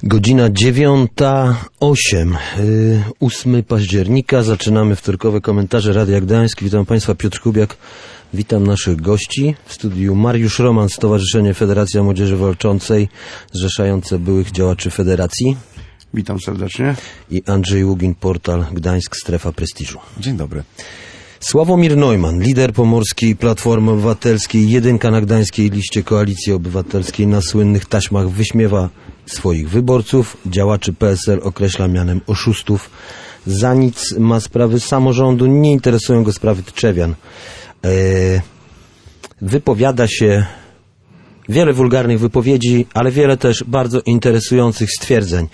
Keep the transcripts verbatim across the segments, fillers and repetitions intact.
Godzina dziewiąta osiem, ósmego października. Zaczynamy wtorkowe komentarze Radia Gdańsk. Witam Państwa, Piotr Kubiak. Witam naszych gości. W studiu Mariusz Roman, Stowarzyszenie Federacja Młodzieży Walczącej, zrzeszające byłych działaczy Federacji. Witam serdecznie. I Andrzej Ługin, portal Gdańsk Strefa Prestiżu. Dzień dobry. Sławomir Neumann, lider Pomorskiej Platformy Obywatelskiej, jedynka na gdańskiej liście Koalicji Obywatelskiej, na słynnych taśmach wyśmiewa swoich wyborców, działaczy P S L określa mianem oszustów, za nic ma sprawy samorządu, nie interesują go sprawy Tczewian. Eee, wypowiada się wiele wulgarnych wypowiedzi, ale wiele też bardzo interesujących stwierdzeń.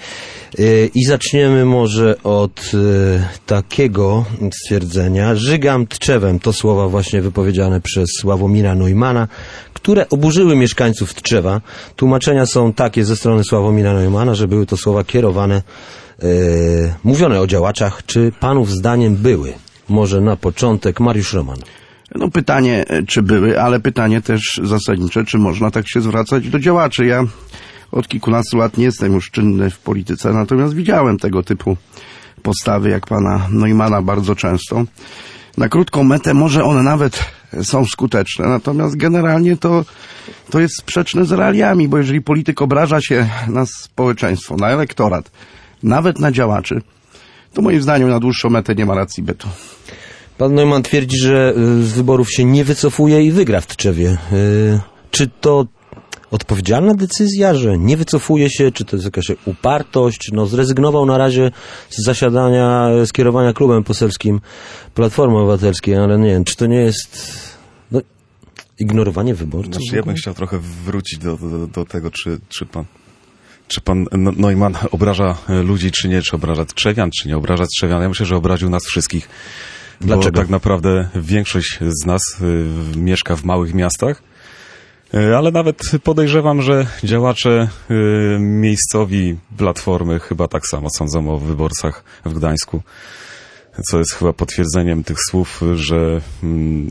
I zaczniemy może od takiego stwierdzenia. Żygam Tczewem, to słowa właśnie wypowiedziane przez Sławomira Neumana, które oburzyły mieszkańców Tczewa. Tłumaczenia są takie ze strony Sławomira Neumana, że były to słowa kierowane, e, mówione o działaczach. Czy panów zdaniem były? Może na początek Mariusz Roman. No pytanie, czy były, ale pytanie też zasadnicze, czy można tak się zwracać do działaczy. Ja od kilkunastu lat nie jestem już czynny w polityce, natomiast widziałem tego typu postawy jak pana Neumana bardzo często. Na krótką metę może one nawet są skuteczne, natomiast generalnie to, to jest sprzeczne z realiami, bo jeżeli polityk obraża się na społeczeństwo, na elektorat, nawet na działaczy, to moim zdaniem na dłuższą metę nie ma racji bytu. Pan Neumann twierdzi, że z wyborów się nie wycofuje i wygra w Tczewie. Czy to odpowiedzialna decyzja, że nie wycofuje się, czy to jest jakaś upartość? No, zrezygnował na razie z zasiadania, z kierowania klubem poselskim Platformy Obywatelskiej, ale nie wiem, czy to nie jest no, ignorowanie wyborców? Znaczy, ja bym chciał trochę wrócić do, do, do tego, czy, czy pan czy pan Neumann obraża ludzi, czy nie, czy obraża Tczewian, czy nie obraża Tczewian. Ja myślę, że obraził nas wszystkich. Dlaczego? Bo tak naprawdę większość z nas y, mieszka w małych miastach, y, ale nawet podejrzewam, że działacze y, miejscowi Platformy chyba tak samo sądzą o wyborcach w Gdańsku, co jest chyba potwierdzeniem tych słów, że y,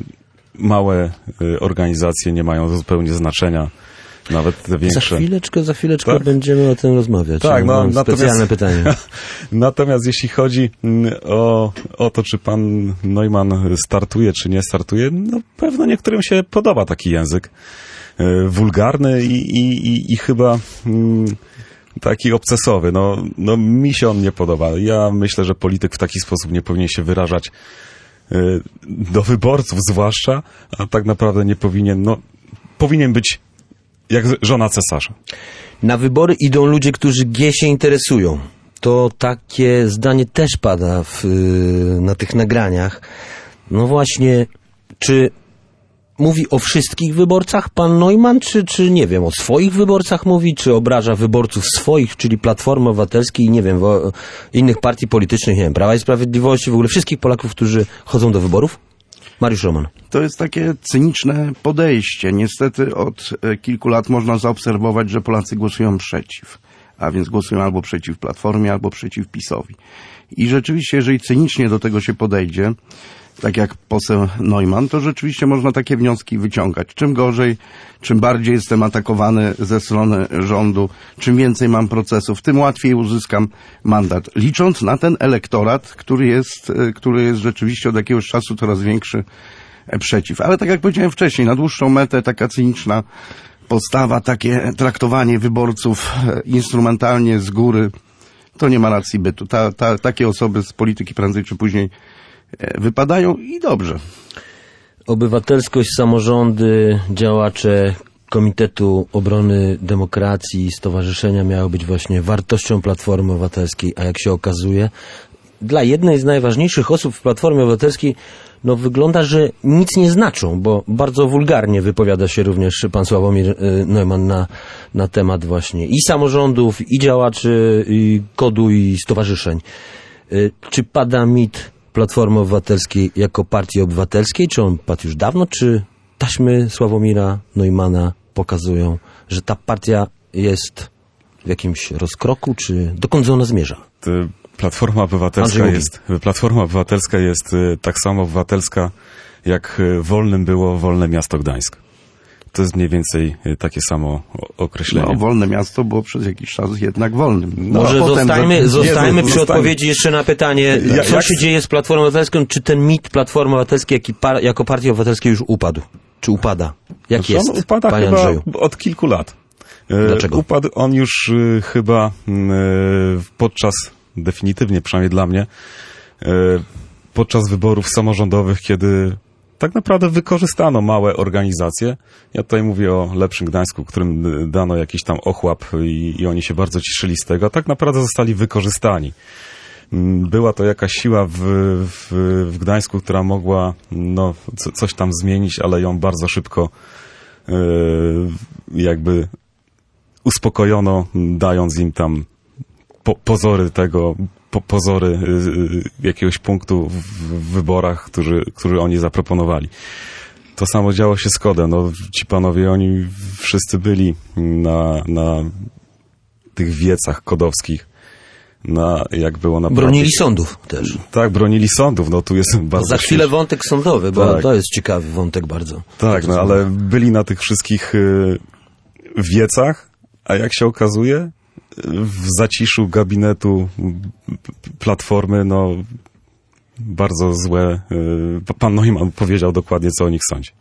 małe y, organizacje nie mają zupełnie znaczenia. Nawet te większe. Za chwileczkę, za chwileczkę tak? będziemy o tym rozmawiać. Tak, no, mam specjalne pytanie. Natomiast jeśli chodzi o, o to, czy pan Neumann startuje, czy nie startuje, no pewno niektórym się podoba taki język e, wulgarny i, i, i, i chyba mm, taki obcesowy. No, no mi się on nie podoba. Ja myślę, że polityk w taki sposób nie powinien się wyrażać e, do wyborców zwłaszcza, a tak naprawdę nie powinien, no powinien być jak żona cesarza. Na wybory idą ludzie, którzy G się interesują. To takie zdanie też pada w, na tych nagraniach. No właśnie, czy mówi o wszystkich wyborcach pan Neumann, czy, czy nie wiem, o swoich wyborcach mówi, czy obraża wyborców swoich, czyli Platformy Obywatelskiej i nie wiem, innych partii politycznych, nie wiem, Prawa i Sprawiedliwości, w ogóle wszystkich Polaków, którzy chodzą do wyborów? Mariusz Roman. To jest takie cyniczne podejście. Niestety od kilku lat można zaobserwować, że Polacy głosują przeciw. A więc głosują albo przeciw Platformie, albo przeciw PiS-owi. I rzeczywiście, jeżeli cynicznie do tego się podejdzie, tak jak poseł Neumann, to rzeczywiście można takie wnioski wyciągać. Czym gorzej, czym bardziej jestem atakowany ze strony rządu, czym więcej mam procesów, tym łatwiej uzyskam mandat. Licząc na ten elektorat, który jest, który jest rzeczywiście od jakiegoś czasu coraz większy przeciw. Ale tak jak powiedziałem wcześniej, na dłuższą metę taka cyniczna postawa, takie traktowanie wyborców instrumentalnie z góry, to nie ma racji bytu. Ta, ta, takie osoby z polityki prędzej czy później wypadają i dobrze. Obywatelskość, samorządy, działacze Komitetu Obrony Demokracji, stowarzyszenia miały być właśnie wartością Platformy Obywatelskiej, a jak się okazuje, dla jednej z najważniejszych osób w Platformie Obywatelskiej no wygląda, że nic nie znaczą, bo bardzo wulgarnie wypowiada się również pan Sławomir Neumann na, na temat właśnie i samorządów, i działaczy, i kodu, i stowarzyszeń. Czy pada mit Platformy Obywatelskiej jako partii obywatelskiej? Czy on padł już dawno? Czy taśmy Sławomira Neumana pokazują, że ta partia jest w jakimś rozkroku? Czy dokąd ona zmierza? Platforma Obywatelska jest, Platforma Obywatelska jest tak samo obywatelska, jak wolnym było wolne miasto Gdańsk. To jest mniej więcej takie samo określenie. No, wolne miasto było przez jakiś czas jednak wolnym. No, Może potem, zostańmy, że... zostańmy Jezu, przy zostańmy. odpowiedzi jeszcze na pytanie, Ja- co jak- się dzieje z Platformą Obywatelską, czy ten mit Platformy Obywatelskiej jaki par, jako partii obywatelskiej już upadł? Czy upada? Jak Znaczy, jest, on upada panie chyba Andrzeju? od kilku lat. E, Dlaczego? Upadł on już e, chyba m, e, podczas, definitywnie przynajmniej dla mnie, e, podczas wyborów samorządowych, kiedy tak naprawdę wykorzystano małe organizacje. Ja tutaj mówię o Lepszym Gdańsku, którym dano jakiś tam ochłap i, i oni się bardzo cieszyli z tego, a tak naprawdę zostali wykorzystani. Była to jakaś siła w, w, w Gdańsku, która mogła no, co, coś tam zmienić, ale ją bardzo szybko e, jakby uspokojono, dając im tam po, pozory tego, po, pozory y, jakiegoś punktu w, w wyborach, który, który oni zaproponowali. To samo działo się z Kodem. No, ci panowie, oni wszyscy byli na, na tych wiecach kodowskich. Na, jak było naprawdę... Bronili sądów też. Tak, bronili sądów. No tu jest bardzo... Za chwilę świeży- wątek sądowy, bo Tak. to jest ciekawy wątek bardzo. Tak, no ale byli na tych wszystkich y, wiecach, a jak się okazuje, w zaciszu gabinetu p- Platformy, no bardzo złe. Y, pan Neumann powiedział dokładnie, co o nich sądzi.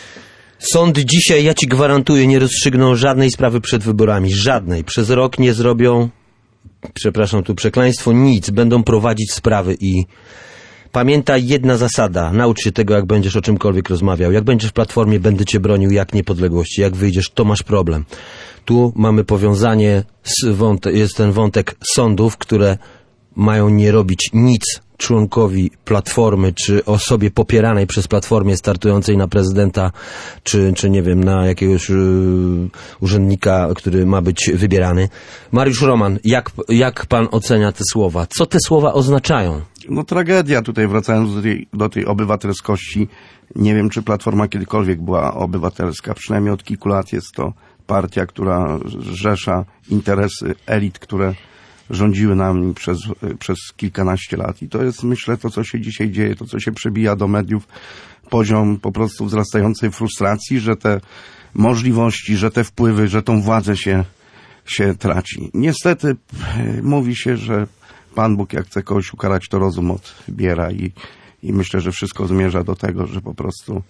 Sądy dzisiaj, ja ci gwarantuję, nie rozstrzygną żadnej sprawy przed wyborami. Żadnej. Przez rok nie zrobią, przepraszam tu przekleństwo, nic. Będą prowadzić sprawy i pamiętaj, jedna zasada. Naucz się tego, jak będziesz o czymkolwiek rozmawiał. Jak będziesz w Platformie, będę cię bronił jak niepodległości. Jak wyjdziesz, to masz problem. Tu mamy powiązanie, z wąte- jest ten wątek sądów, które mają nie robić nic członkowi Platformy, czy osobie popieranej przez Platformę startującej na prezydenta, czy, czy nie wiem, na jakiegoś yy, urzędnika, który ma być wybierany. Mariusz Roman, jak, jak pan ocenia te słowa? Co te słowa oznaczają? No tragedia tutaj, wracając do tej, do tej obywatelskości. Nie wiem, czy Platforma kiedykolwiek była obywatelska. Przynajmniej od kilku lat jest to partia, która zrzesza interesy elit, które rządziły nami przez, przez kilkanaście lat. I to jest, myślę, to, co się dzisiaj dzieje, to, co się przebija do mediów, poziom po prostu wzrastającej frustracji, że te możliwości, że te wpływy, że tą władzę się, się traci. Niestety mówi się, że Pan Bóg, jak chce kogoś ukarać, to rozum odbiera i, i myślę, że wszystko zmierza do tego, że po prostu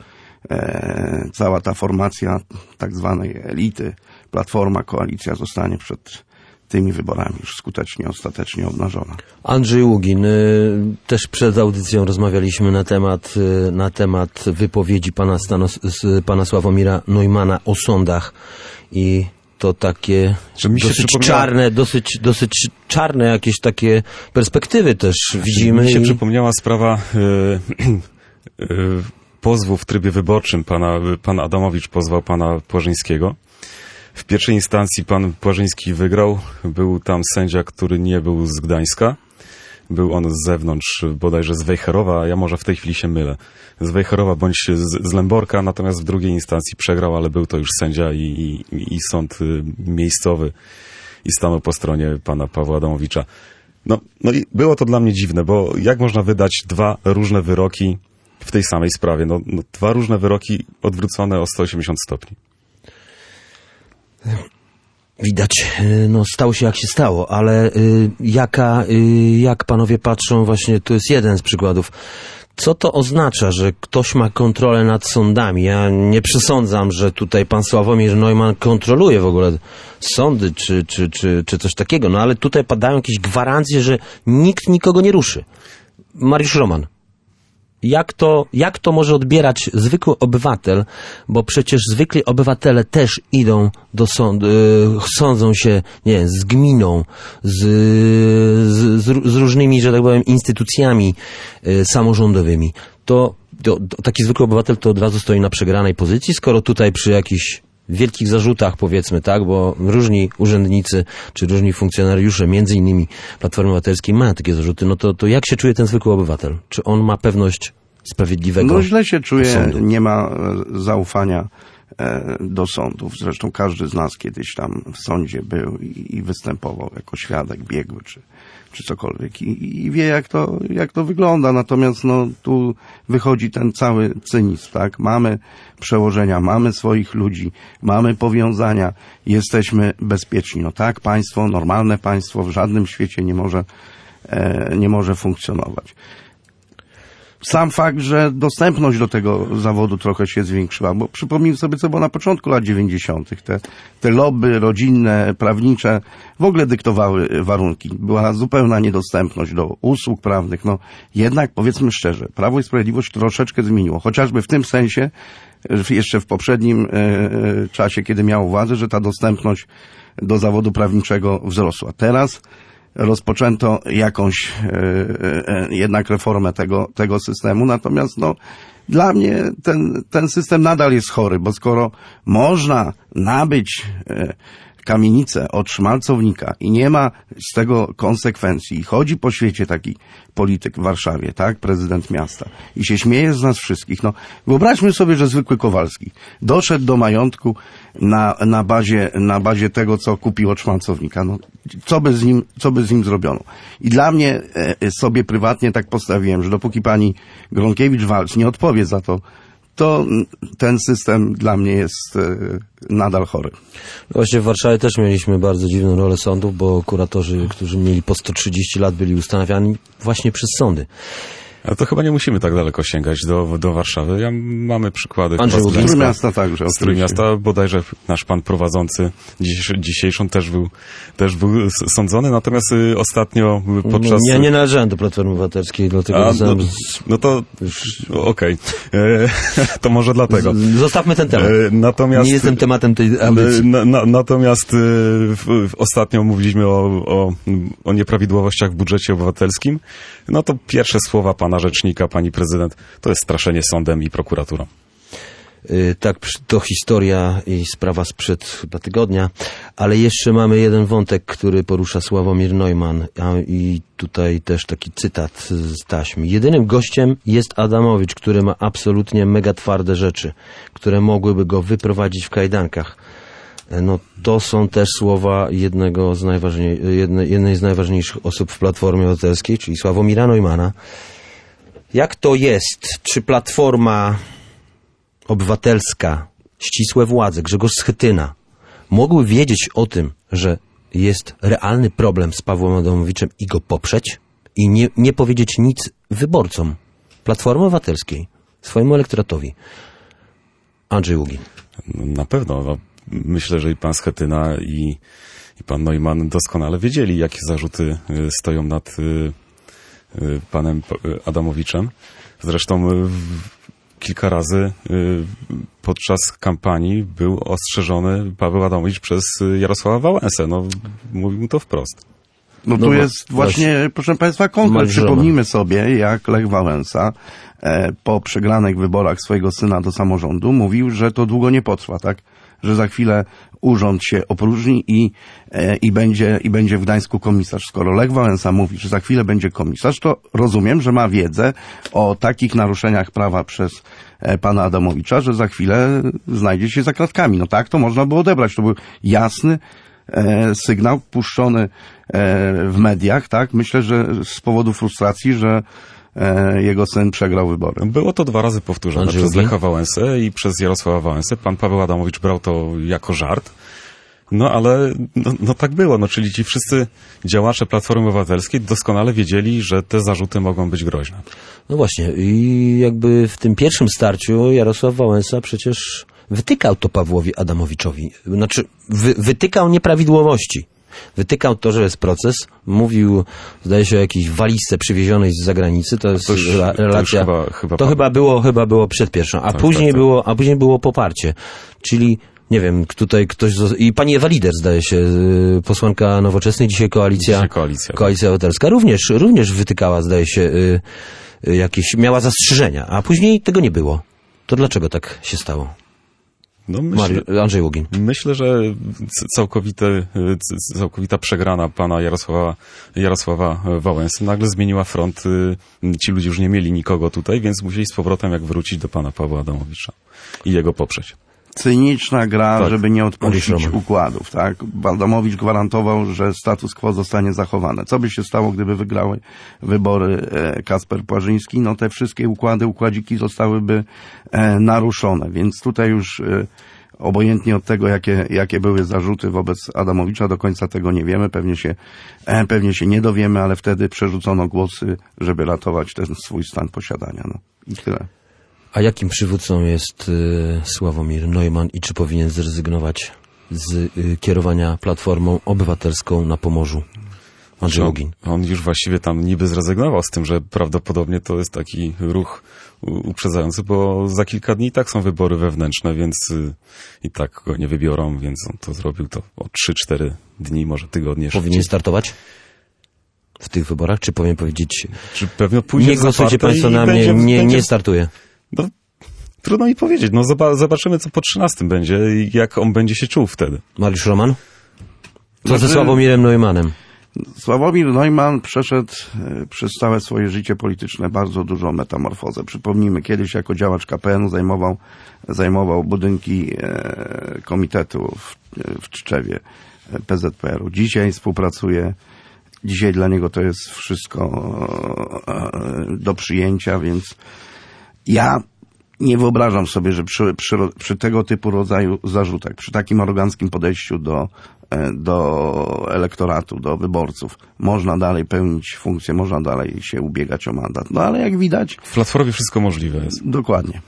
e, cała ta formacja tak zwanej elity, Platforma, koalicja zostanie przed tymi wyborami już skutecznie, ostatecznie obnażona. Andrzej Ługin, y, też przed audycją rozmawialiśmy na temat, y, na temat wypowiedzi pana, Stanos, z, pana Sławomira Neumana o sądach i to takie Że mi się dosyć przypomniało- czarne, dosyć, dosyć czarne jakieś takie perspektywy też widzimy. Mi się i... przypomniała sprawa y, y, pozwu w trybie wyborczym. Pana, pan Adamowicz pozwał pana Płażyńskiego. W pierwszej instancji pan Płażyński wygrał. Był tam sędzia, który nie był z Gdańska. Był on z zewnątrz, bodajże z Wejherowa, a ja może w tej chwili się mylę. Z Wejherowa bądź z, z Lęborka, natomiast w drugiej instancji przegrał, ale był to już sędzia i, i, i sąd y, miejscowy i stanął po stronie pana Pawła Adamowicza. No, no i było to dla mnie dziwne, bo jak można wydać dwa różne wyroki w tej samej sprawie? No, no dwa różne wyroki odwrócone o sto osiemdziesiąt stopni. Widać, y, no stało się jak się stało, ale y, jaka, y, jak panowie patrzą, właśnie to jest jeden z przykładów. Co to oznacza, że ktoś ma kontrolę nad sądami? Ja nie przesądzam, że tutaj pan Sławomir Neumann kontroluje w ogóle sądy, czy, czy, czy, czy coś takiego, no ale tutaj padają jakieś gwarancje, że nikt nikogo nie ruszy. Mariusz Roman. Jak to, jak to może odbierać zwykły obywatel, bo przecież zwykli obywatele też idą do sądu, yy, sądzą się, nie wiem, z gminą, z, z, z różnymi, że tak powiem, instytucjami yy, samorządowymi. To, to, to taki zwykły obywatel to od razu stoi na przegranej pozycji, skoro tutaj przy jakichś wielkich zarzutach, powiedzmy, tak, bo różni urzędnicy, czy różni funkcjonariusze, między innymi Platformy Obywatelskiej, mają takie zarzuty, no to, to jak się czuje ten zwykły obywatel? Czy on ma pewność sprawiedliwego No źle się czuje, sądu? nie ma e, zaufania do sądów. Zresztą każdy z nas kiedyś tam w sądzie był i, i występował jako świadek biegły czy, czy cokolwiek i, i wie jak to, jak to wygląda. Natomiast no, tu wychodzi ten cały cynizm, tak? Mamy przełożenia, mamy swoich ludzi, mamy powiązania, jesteśmy bezpieczni. No tak, państwo, normalne państwo w żadnym świecie nie może, e, nie może funkcjonować. Sam fakt, że dostępność do tego zawodu trochę się zwiększyła, bo przypomnijmy sobie, co było na początku lat dziewięćdziesiątych. Te, te lobby rodzinne, prawnicze w ogóle dyktowały warunki. Była zupełna niedostępność do usług prawnych. No jednak powiedzmy szczerze, Prawo i Sprawiedliwość troszeczkę zmieniło. Chociażby w tym sensie, jeszcze w poprzednim e, czasie, kiedy miało władzę, że ta dostępność do zawodu prawniczego wzrosła. Teraz rozpoczęto jakąś e, e, jednak reformę tego, tego systemu, natomiast no, dla mnie ten, ten system nadal jest chory, bo skoro można nabyć e, kamienicę od szmalcownika i nie ma z tego konsekwencji i chodzi po świecie taki polityk w Warszawie, tak, prezydent miasta i się śmieje z nas wszystkich, no wyobraźmy sobie, że zwykły Kowalski doszedł do majątku na, na bazie, na bazie tego, co kupił od szmalcownika, no co by z nim, co by z nim zrobiono. I dla mnie e, sobie prywatnie tak postawiłem, że dopóki pani Gronkiewicz-Waltz nie odpowie za to, to ten system dla mnie jest e, nadal chory. Właśnie w Warszawie też mieliśmy bardzo dziwną rolę sądów, bo kuratorzy, którzy mieli po sto trzydzieści lat, byli ustanawiani właśnie przez sądy. Ale to chyba nie musimy tak daleko sięgać do, do Warszawy. Ja, mamy przykłady. Andrzej z Trójmiasta także. Z Trójmiasta bodajże nasz pan prowadzący dzisiejszy, dzisiejszą też był, też był sądzony, natomiast y, ostatnio podczas... No, ja nie należałem do Platformy Obywatelskiej, dlatego... A, no, no to okej. Okay. To może dlatego. Zostawmy ten temat. Natomiast, nie jestem tematem tej audycji. Na, na, natomiast y, w, w, ostatnio mówiliśmy o, o, o nieprawidłowościach w budżecie obywatelskim. No to pierwsze słowa pana rzecznika, pani prezydent, to jest straszenie sądem i prokuraturą. Yy, tak, to historia i sprawa sprzed chyba tygodnia, ale jeszcze mamy jeden wątek, który porusza Sławomir Neumann, a, i tutaj też taki cytat z taśmy. Jedynym gościem jest Adamowicz, który ma absolutnie mega twarde rzeczy, które mogłyby go wyprowadzić w kajdankach. No to są też słowa jednego z najważniej, jedne, jednej z najważniejszych osób w Platformie Obywatelskiej, czyli Sławomira Neumana. Jak to jest? Czy Platforma Obywatelska, ścisłe władze, Grzegorz Schetyna mogły wiedzieć o tym, że jest realny problem z Pawłem Adamowiczem i go poprzeć i nie, nie powiedzieć nic wyborcom Platformy Obywatelskiej, swojemu elektoratowi? Andrzej Ługin. Na pewno. No, myślę, że i pan Schetyna i, i pan Neumann doskonale wiedzieli, jakie zarzuty stoją nad panem Adamowiczem. Zresztą kilka razy podczas kampanii był ostrzeżony Paweł Adamowicz przez Jarosława Wałęsę. No, mówił mu to wprost. No, no tu jest właśnie, właśnie, proszę państwa, konkret. Przypomnijmy sobie, jak Lech Wałęsa e, po przegranych wyborach swojego syna do samorządu mówił, że to długo nie potrwa, tak? Że za chwilę urząd się opróżni i, e, i, będzie, i będzie w Gdańsku komisarz. Skoro Lech Wałęsa mówi, że za chwilę będzie komisarz, to rozumiem, że ma wiedzę o takich naruszeniach prawa przez e, pana Adamowicza, że za chwilę znajdzie się za kratkami. No tak to można było odebrać. To był jasny e, sygnał puszczony e, w mediach, tak? Myślę, że z powodu frustracji, że jego syn przegrał wybory. Było to dwa razy powtórzone Andrzej przez Ługin? Lecha Wałęsę i przez Jarosława Wałęsę. Pan Paweł Adamowicz brał to jako żart. No ale no, no tak było. No, czyli ci wszyscy działacze Platformy Obywatelskiej doskonale wiedzieli, że te zarzuty mogą być groźne. No właśnie. I jakby w tym pierwszym starciu Jarosław Wałęsa przecież wytykał to Pawłowi Adamowiczowi. Znaczy wy, wytykał nieprawidłowości. Wytykał to, że jest proces, mówił, zdaje się, o jakiejś walizce przywiezionej z zagranicy, to jest to już, relacja, to, już chyba, chyba to chyba było, chyba było przed pierwszą, a tak, później tak, tak. było, a później było poparcie, czyli, nie wiem, tutaj ktoś, i pani Ewa Lider, zdaje się, posłanka Nowoczesnej, dzisiaj koalicja, dzisiaj koalicja, koalicja obywatelska, również, również wytykała, zdaje się, jakieś, miała zastrzeżenia, a później tego nie było. To dlaczego tak się stało? No myślę, Andrzej Ługin. Myślę, że całkowite, całkowita przegrana pana Jarosława, Jarosława Wałęsy nagle zmieniła front. Ci ludzie już nie mieli nikogo tutaj, więc musieli z powrotem jak wrócić do pana Pawła Adamowicza i jego poprzeć. cyniczna gra, Tak. żeby nie odpuścić Mariusz Roman. układów, tak? Adamowicz gwarantował, że status quo zostanie zachowane. Co by się stało, gdyby wygrały wybory e, Kacper Płażyński? No te wszystkie układy, układziki zostałyby e, naruszone, więc tutaj już e, obojętnie od tego, jakie, jakie były zarzuty wobec Adamowicza, do końca tego nie wiemy, pewnie się, e, pewnie się nie dowiemy, ale wtedy przerzucono głosy, żeby ratować ten swój stan posiadania. No i tyle. A jakim przywódcą jest y, Sławomir Neumann i czy powinien zrezygnować z y, kierowania Platformą Obywatelską na Pomorzu? Andrzej on, Ługin. on już właściwie tam niby zrezygnował z tym, że prawdopodobnie to jest taki ruch u- uprzedzający, bo za kilka dni i tak są wybory wewnętrzne, więc y, i tak go nie wybiorą, więc on to zrobił to o trzy cztery dni, może tygodnie Powinien szybciej. startować w tych wyborach? Czy powinien powiedzieć, Czy pewnie pójdzie nie za głosujcie partię Państwo i na mnie, będzie- nie, będzie- nie startuję? No, trudno mi powiedzieć. No zoba- zobaczymy, co po trzynastym będzie i jak on będzie się czuł wtedy. Mariusz Roman? Co ze Znaczy- Sławomirem Neumannem? Sławomir Neumann przeszedł e, przez całe swoje życie polityczne bardzo dużą metamorfozę. Przypomnijmy, kiedyś jako działacz K P N-u zajmował, zajmował budynki e, komitetu w, w Tczewie, e, P Z P R-u. Dzisiaj współpracuje, dzisiaj dla niego to jest wszystko e, do przyjęcia, więc ja nie wyobrażam sobie, że przy, przy, przy tego typu rodzaju zarzutach, przy takim aroganckim podejściu do, e, do elektoratu, do wyborców, można dalej pełnić funkcję, można dalej się ubiegać o mandat. No ale jak widać, W Platformie wszystko możliwe jest. dokładnie.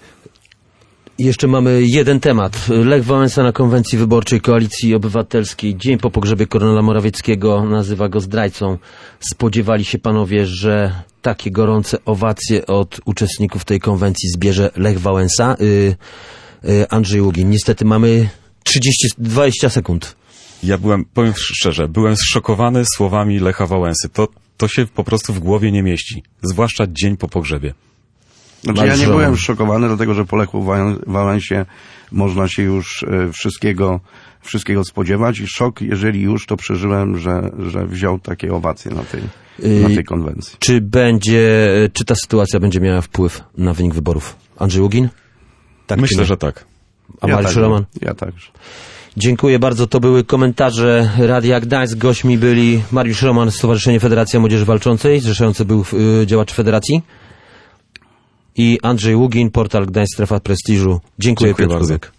Jeszcze mamy jeden temat. Lech Wałęsa na konwencji wyborczej Koalicji Obywatelskiej dzień po pogrzebie Kornela Morawieckiego nazywa go zdrajcą. Spodziewali się panowie, że takie gorące owacje od uczestników tej konwencji zbierze Lech Wałęsa? Yy, yy, Andrzej Ługin. Niestety mamy trzydzieści, dwadzieścia sekund. Ja byłem, powiem szczerze, byłem zszokowany słowami Lecha Wałęsy. To, to się po prostu w głowie nie mieści. Zwłaszcza dzień po pogrzebie. Znaczy ja Mariusz nie Roman. byłem szokowany, dlatego że po Lechu Wałę- Wałęsie można się już e, wszystkiego, wszystkiego spodziewać i szok, jeżeli już, to przeżyłem, że, że wziął takie owacje na tej, na tej konwencji. Czy będzie, czy ta sytuacja będzie miała wpływ na wynik wyborów? Andrzej Ługin? Tak czy Myślę, nie? że tak. A Ja Mariusz także, Roman? Ja także. Dziękuję bardzo. To były komentarze Radia Gdańsk. Gośćmi byli Mariusz Roman, Stowarzyszenie Federacja Młodzieży Walczącej, zrzeszający był y, działaczy Federacji, i Andrzej Ługin, portal Gdańsk Strefa Prestiżu. Dziękuję, Dziękuję Piotr bardzo. Kubek.